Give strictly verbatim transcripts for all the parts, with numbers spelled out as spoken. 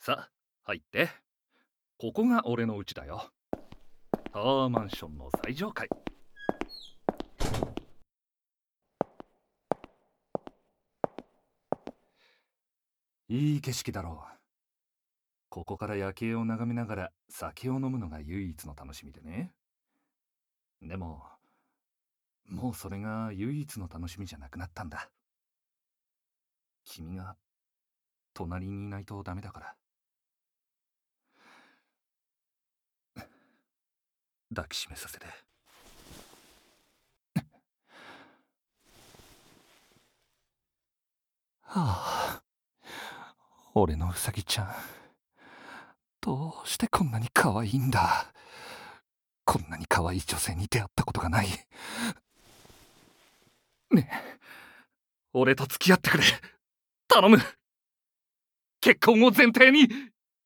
さあ、入って。ここが俺の家だよ。タワーマンションの最上階。いい景色だろう。ここから夜景を眺めながら酒を飲むのが唯一の楽しみでね。でも、もうそれが唯一の楽しみじゃなくなったんだ。君が隣にいないとダメだから。抱きしめさせて。はあ、俺のうさぎちゃん、どうしてこんなに可愛いんだ。こんなに可愛い女性に出会ったことがない。ねえ、俺と付き合ってくれ。頼む。結婚を前提に。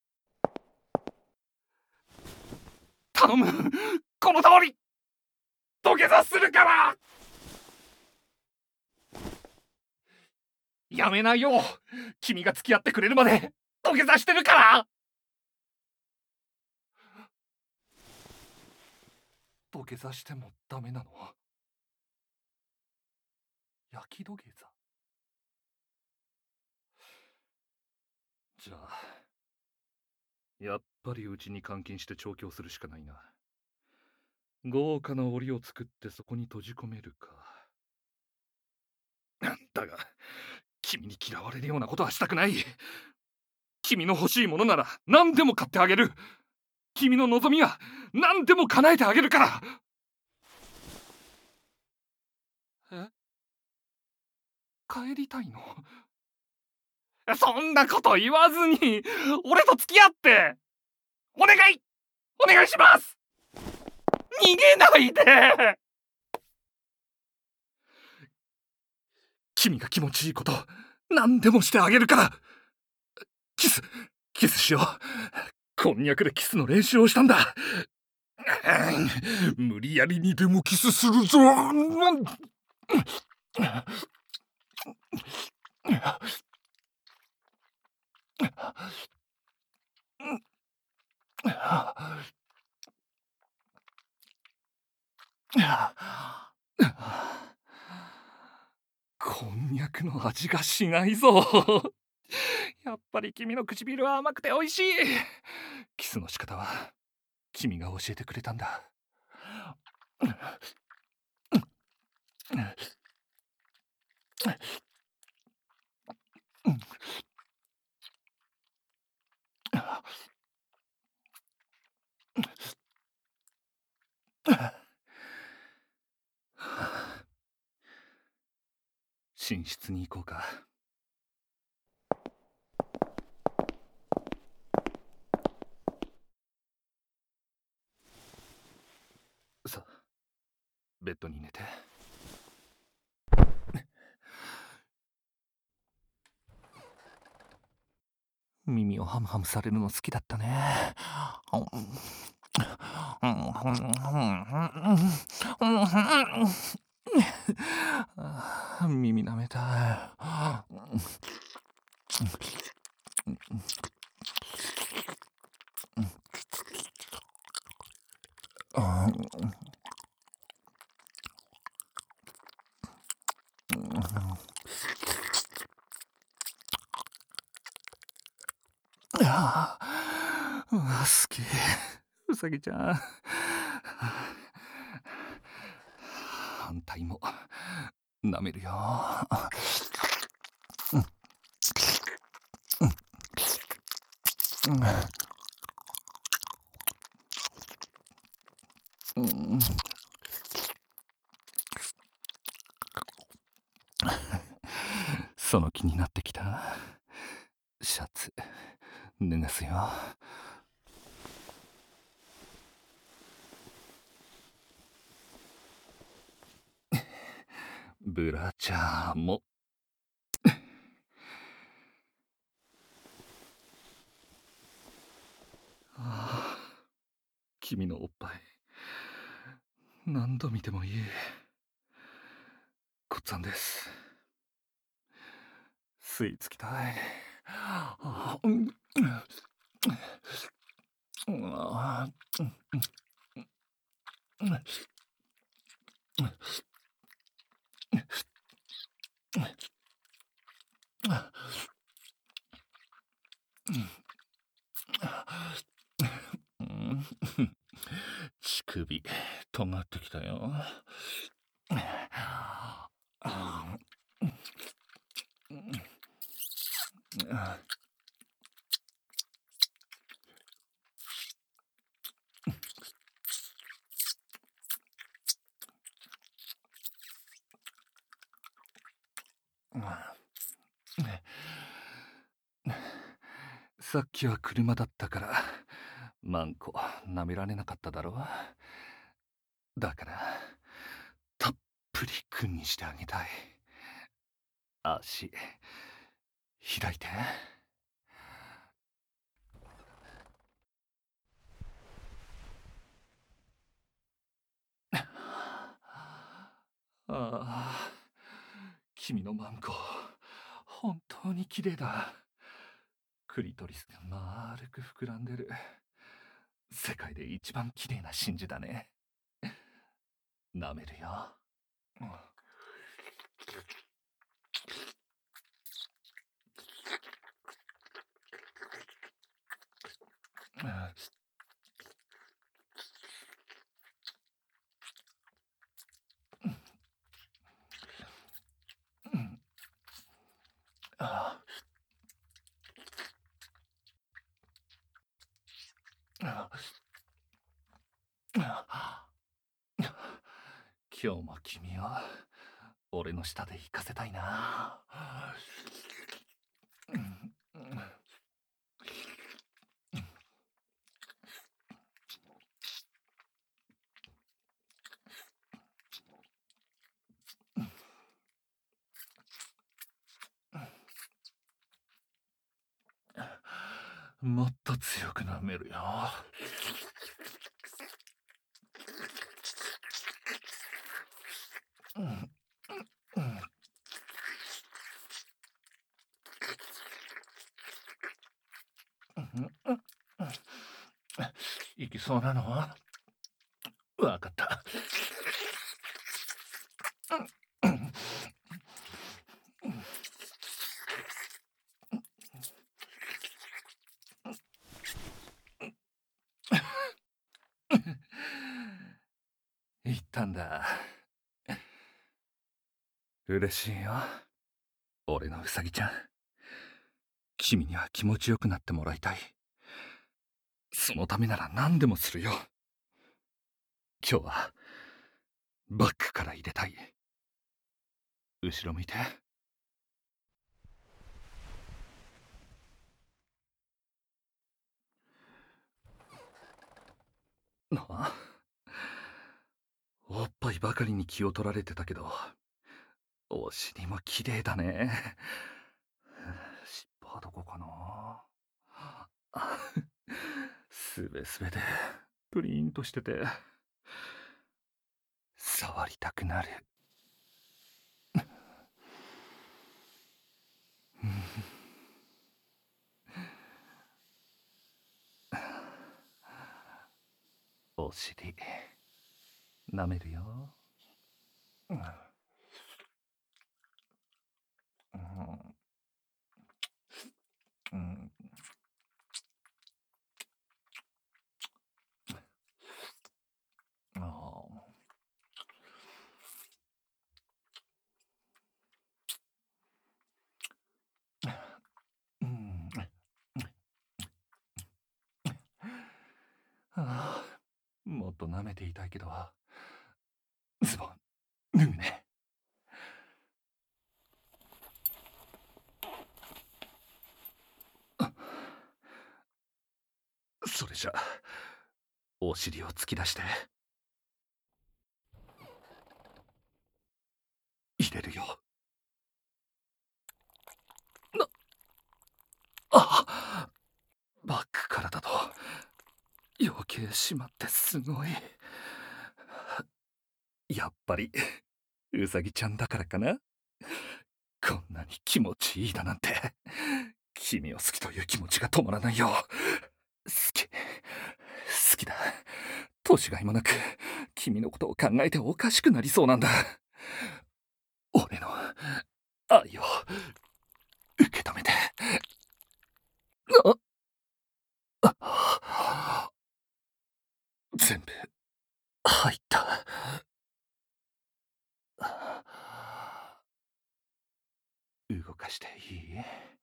頼む。この通り土下座するから。やめないよ。君が付き合ってくれるまで土下座してるから。土下座してもダメなの？焼き土下座？じゃあやっぱりうちに監禁して調教するしかないな。豪華な檻を作ってそこに閉じ込めるか。だが君に嫌われるようなことはしたくない。君の欲しいものなら何でも買ってあげる。君の望みは何でも叶えてあげるから。え？帰りたいの？そんなこと言わずに俺と付き合ってお願いお願いします。逃げないで。君が気持ちいいこと何でもしてあげるから。キスキスしよう。こんにゃくでキスの練習をしたんだ。無理やりにでもキスするぞ。こんにゃくの味がしないぞ。やっぱり君の唇は甘くて美味しい。キスの仕方は君が教えてくれたんだ。寝室に行こうか。さあ、ベッドに寝て。耳をハムハムされるの好きだったね。耳舐めたい。ああ、うわ好き。うさぎちゃん。反対も舐めるよ。うん、その気になってきた。シャツ脱がすよ。ブラジャーも。ああ、君のおっぱい何度見てもいい。こっつぁんです。吸い付きたい。あ、うんあうん、乳首、尖ってきたよ。さっきは車だったから、マンコ舐められなかっただろう。だから、たっぷり君にしてあげたい。足、開いて。ああ、君のマンコ、本当に綺麗だ。クリトリスが丸く膨らんでる。世界で一番綺麗な真珠だね。舐めるよ。ああ今日も君を俺の下で行かせたいな。もっと強く舐めるよ。いきそうなの？わかった。言ったんだ。嬉しいよ。俺のウサギちゃん。君には気持ちよくなってもらいたい。そのためなら何でもするよ。今日はバックから入れたい。後ろ向いて。なあ、おっぱいばかりに気を取られてたけど、お尻も綺麗だね。尻尾はどこかな。あ、すべすべでプリンとしてて触りたくなる。お尻舐めるよ。うんうん、ああ、うん、ああ、もっと舐めていたいけど、ズボン脱ぐね。それじゃお尻を突き出して入れるよ。な、あ、バックからだと余計締まってすごい。やっぱりウサギちゃんだからかな。こんなに気持ちいいだなんて君を好きという気持ちが止まらないよ。好き、好きだ。年がいもなく、君のことを考えておかしくなりそうなんだ。俺の愛を受け止めて。ああ全部入った。動かしていい？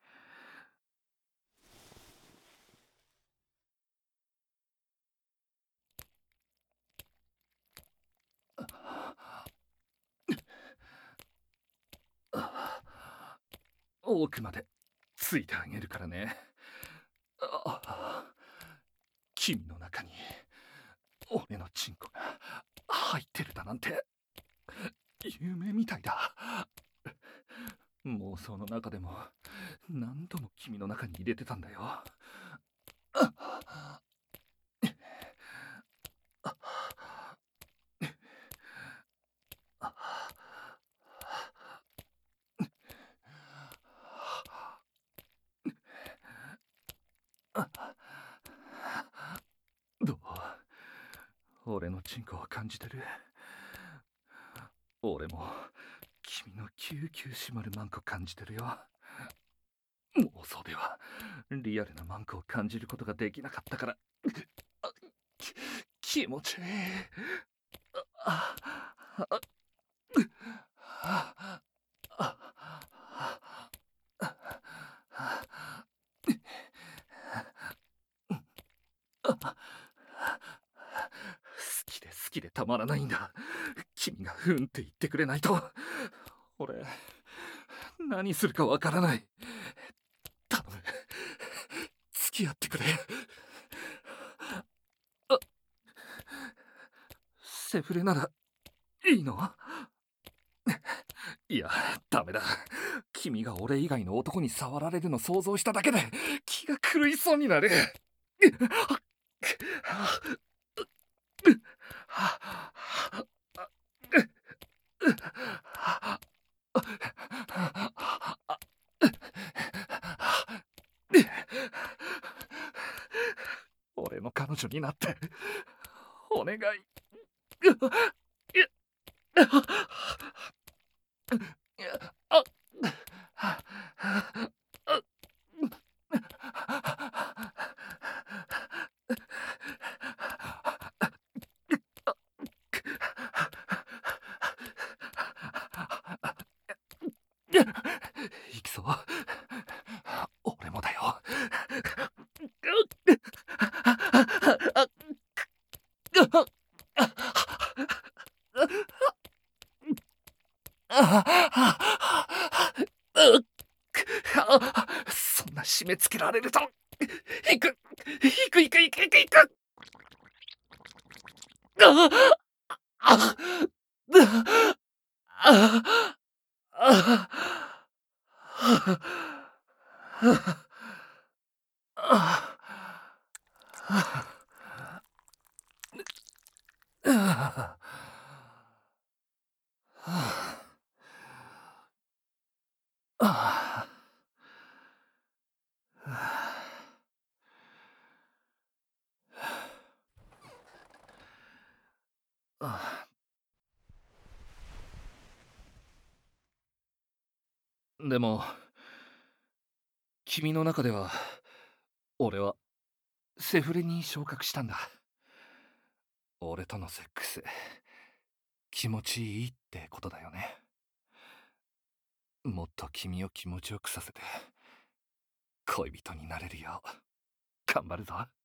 奥までついてあげるからね。あ君の中に俺のチンコが入ってるだなんて夢みたいだ。妄想の中でも何度も君の中に入れてたんだよ。どう？俺のチンコを感じてる？俺も君のキューキュー締まるマンコ感じてるよ。妄想ではリアルなマンコを感じることができなかったから、あき気持ちいい。ああああ好きで好きでたまらないんだ。君がうんって言ってくれないと俺何するかわからない。頼む、付き合ってくれ。あセフレならいいの？いや、ダメだ。君が俺以外の男に触られるの想像しただけで気が狂いそうになる。俺の彼女になってお願い。行くぞ。俺もだよ。そんな締め付けられると行く行く行く行く行く行く。あああでも君の中では俺はセフレに昇格したんだ。俺とのセックス気持ちいいってことだよね。もっと君を気持ちよくさせて恋人になれるよう頑張るぞ。